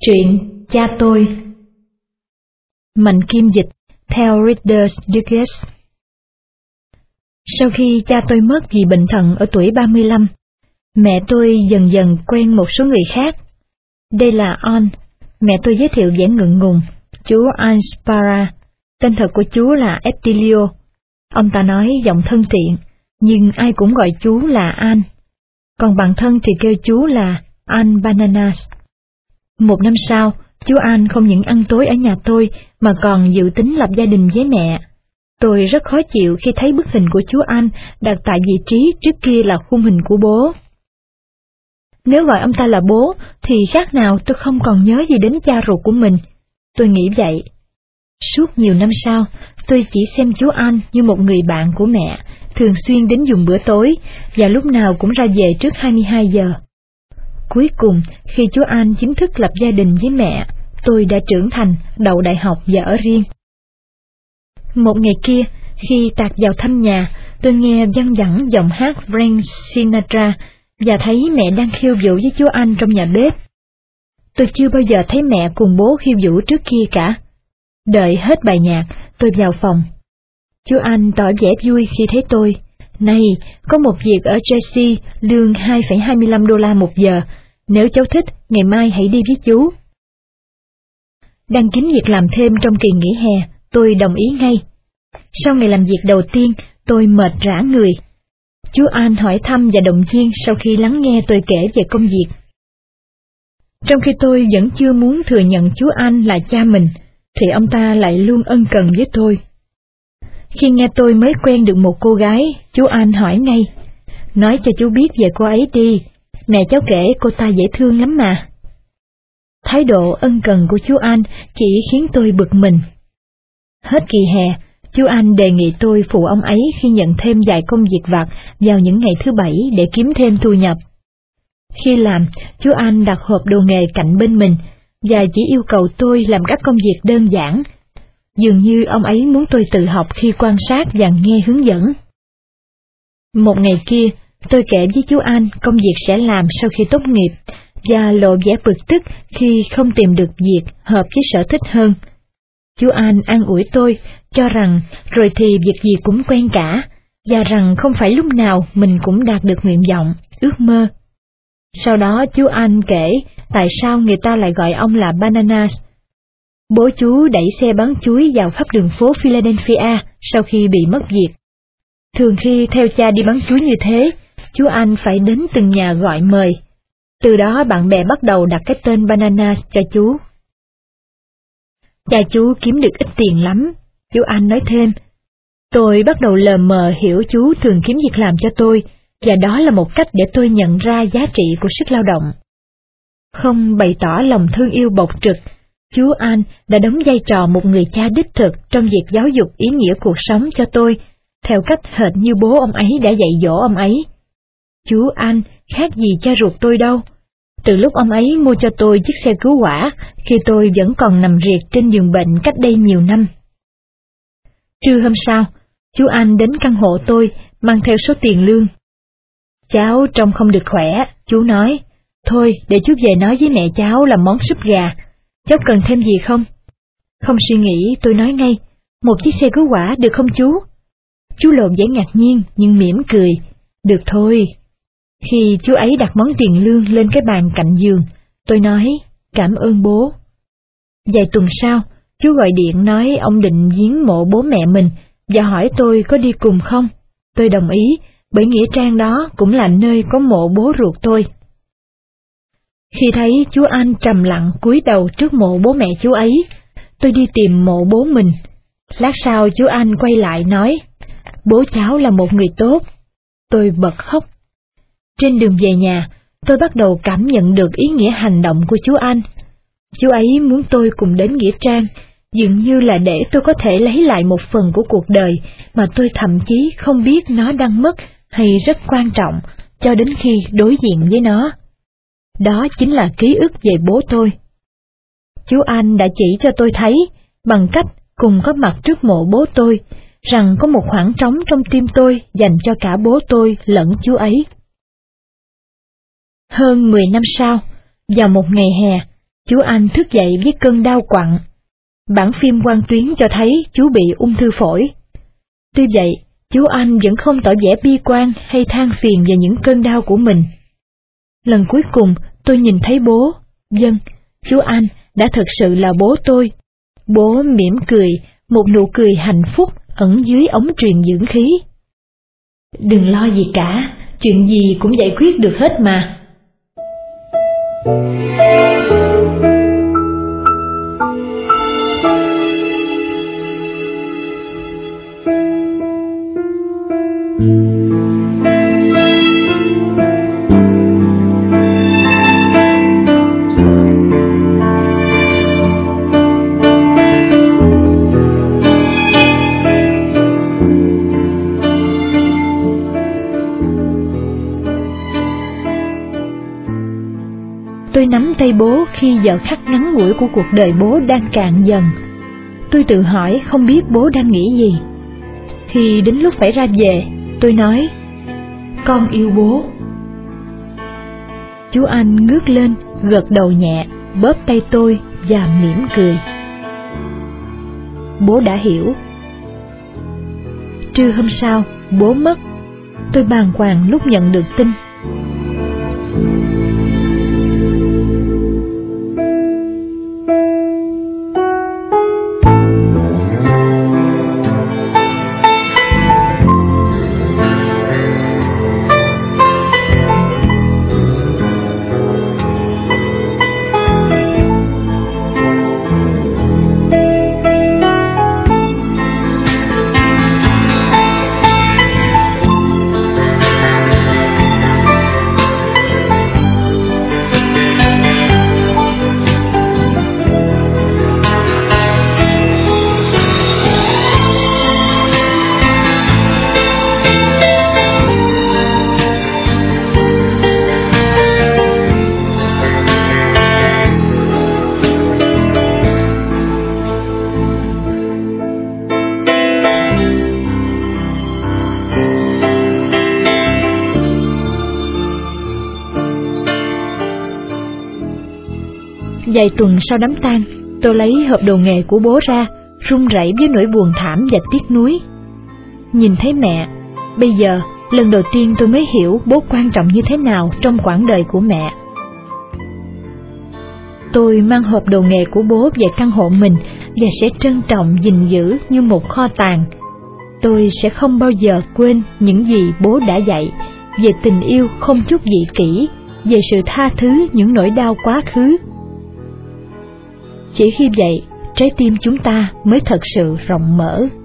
Truyện Cha tôi. Mạnh Kim dịch theo Reader's Digest. Sau khi cha tôi mất vì bệnh thận ở tuổi 35, mẹ tôi dần dần quen một số người khác. Đây là Anne, mẹ tôi giới thiệu vẻ ngượng ngùng, chú Anne Spara, tên thật của chú là Attilio. Ông ta nói giọng thân thiện, nhưng ai cũng gọi chú là Anne. Còn bạn thân thì kêu chú là Anne Bananas. Một năm sau, chú Anne không những ăn tối ở nhà tôi mà còn dự tính lập gia đình với mẹ. Tôi rất khó chịu khi thấy bức hình của chú Anne đặt tại vị trí trước kia là khung hình của bố. Nếu gọi ông ta là bố thì khác nào tôi không còn nhớ gì đến cha ruột của mình. Tôi nghĩ vậy. Suốt nhiều năm sau, tôi chỉ xem chú Anne như một người bạn của mẹ, thường xuyên đến dùng bữa tối, và lúc nào cũng ra về trước 22 giờ. Cuối cùng, khi chú Anne chính thức lập gia đình với mẹ, tôi đã trưởng thành, đậu đại học và ở riêng. Một ngày kia, khi tạt vào thăm nhà, tôi nghe văng vẳng giọng hát Frank Sinatra và thấy mẹ đang khiêu vũ với chú Anne trong nhà bếp. Tôi chưa bao giờ thấy mẹ cùng bố khiêu vũ trước kia cả. Đợi hết bài nhạc, tôi vào phòng. Chú Anne tỏ vẻ vui khi thấy tôi. Này, có một việc ở Chelsea, lương $2,25 một giờ. Nếu cháu thích, ngày mai hãy đi với chú. Đang kiếm việc làm thêm trong kỳ nghỉ hè, tôi đồng ý ngay. Sau ngày làm việc đầu tiên, tôi mệt rã người. Chú Anne hỏi thăm và động viên sau khi lắng nghe tôi kể về công việc. Trong khi tôi vẫn chưa muốn thừa nhận chú Anne là cha mình, thì ông ta lại luôn ân cần với tôi. Khi nghe tôi mới quen được một cô gái, chú Anne hỏi ngay, nói cho chú biết về cô ấy đi, mẹ cháu kể cô ta dễ thương lắm mà. Thái độ ân cần của chú Anne chỉ khiến tôi bực mình. Hết kỳ hè, chú Anne đề nghị tôi phụ ông ấy khi nhận thêm vài công việc vặt vào những ngày thứ Bảy để kiếm thêm thu nhập. Khi làm, chú Anne đặt hộp đồ nghề cạnh bên mình và chỉ yêu cầu tôi làm các công việc đơn giản. Dường như ông ấy muốn tôi tự học khi quan sát và nghe hướng dẫn. Một ngày kia, tôi kể với chú Anne công việc sẽ làm sau khi tốt nghiệp, và lộ vẻ bực tức khi không tìm được việc hợp với sở thích hơn. Chú Anne an ủi tôi, cho rằng rồi thì việc gì cũng quen cả, và rằng không phải lúc nào mình cũng đạt được nguyện vọng, ước mơ. Sau đó chú Anne kể tại sao người ta lại gọi ông là Bananas. Bố chú đẩy xe bán chuối vào khắp đường phố Philadelphia sau khi bị mất việc. Thường khi theo cha đi bán chuối như thế, chú Anne phải đến từng nhà gọi mời. Từ đó bạn bè bắt đầu đặt cái tên Bananas cho chú. Cha chú kiếm được ít tiền lắm, chú Anne nói thêm. Tôi bắt đầu lờ mờ hiểu chú thường kiếm việc làm cho tôi, và đó là một cách để tôi nhận ra giá trị của sức lao động. Không bày tỏ lòng thương yêu bộc trực, chú Anne đã đóng vai trò một người cha đích thực trong việc giáo dục ý nghĩa cuộc sống cho tôi, theo cách hệt như bố ông ấy đã dạy dỗ ông ấy. Chú Anne khác gì cha ruột tôi đâu. Từ lúc ông ấy mua cho tôi chiếc xe cứu hỏa, khi tôi vẫn còn nằm riệt trên giường bệnh cách đây nhiều năm. Trưa hôm sau, chú Anne đến căn hộ tôi, mang theo số tiền lương. Cháu trông không được khỏe, chú nói. Thôi, để chú về nói với mẹ cháu làm món súp gà. Cháu cần thêm gì không? Không suy nghĩ, tôi nói ngay, một chiếc xe cứu hỏa được không chú? Chú lộ vẻ ngạc nhiên, nhưng mỉm cười. Được thôi. Khi chú ấy đặt món tiền lương lên cái bàn cạnh giường, tôi nói, cảm ơn bố. Vài tuần sau, chú gọi điện nói ông định viếng mộ bố mẹ mình, và hỏi tôi có đi cùng không. Tôi đồng ý, bởi nghĩa trang đó cũng là nơi có mộ bố ruột tôi. Khi thấy chú Anne trầm lặng cúi đầu trước mộ bố mẹ chú ấy, tôi đi tìm mộ bố mình. Lát sau chú Anne quay lại nói, bố cháu là một người tốt. Tôi bật khóc. Trên đường về nhà, tôi bắt đầu cảm nhận được ý nghĩa hành động của chú Anne. Chú ấy muốn tôi cùng đến nghĩa trang, dường như là để tôi có thể lấy lại một phần của cuộc đời mà tôi thậm chí không biết nó đang mất hay rất quan trọng cho đến khi đối diện với nó. Đó chính là ký ức về bố tôi. Chú Anne đã chỉ cho tôi thấy, bằng cách cùng có mặt trước mộ bố tôi, rằng có một khoảng trống trong tim tôi dành cho cả bố tôi lẫn chú ấy. Hơn 10 năm sau, vào một ngày hè, Chú Anh thức dậy với cơn đau quặn. Bản phim quang tuyến cho thấy chú bị ung thư phổi. Tuy vậy, chú Anh vẫn không tỏ vẻ bi quan hay than phiền về những cơn đau của mình. Lần cuối cùng tôi nhìn thấy bố, chú Anh đã thực sự là bố tôi. Bố mỉm cười, một nụ cười hạnh phúc ẩn dưới ống truyền dưỡng khí. Đừng lo gì cả, chuyện gì cũng giải quyết được hết mà. Tôi nắm tay bố khi giờ khắc ngắn ngủi của cuộc đời bố đang cạn dần. Tôi tự hỏi không biết bố đang nghĩ gì. Khi đến lúc phải ra về, tôi nói, con yêu bố. Chú Anh ngước lên, gật đầu nhẹ, bóp tay tôi và mỉm cười. Bố đã hiểu. Trưa hôm sau, bố mất. Tôi bàng hoàng lúc nhận được tin. Vài tuần sau đám tang, tôi lấy hộp đồ nghề của bố ra, run rẩy với nỗi buồn thảm và tiếc nuối. Nhìn thấy mẹ, bây giờ lần đầu tiên tôi mới hiểu bố quan trọng như thế nào trong quãng đời của mẹ. Tôi mang hộp đồ nghề của bố về căn hộ mình và sẽ trân trọng gìn giữ như một kho tàng. Tôi sẽ không bao giờ quên những gì bố đã dạy về tình yêu không chút vị kỷ, về sự tha thứ những nỗi đau quá khứ. Chỉ khi vậy, trái tim chúng ta mới thật sự rộng mở.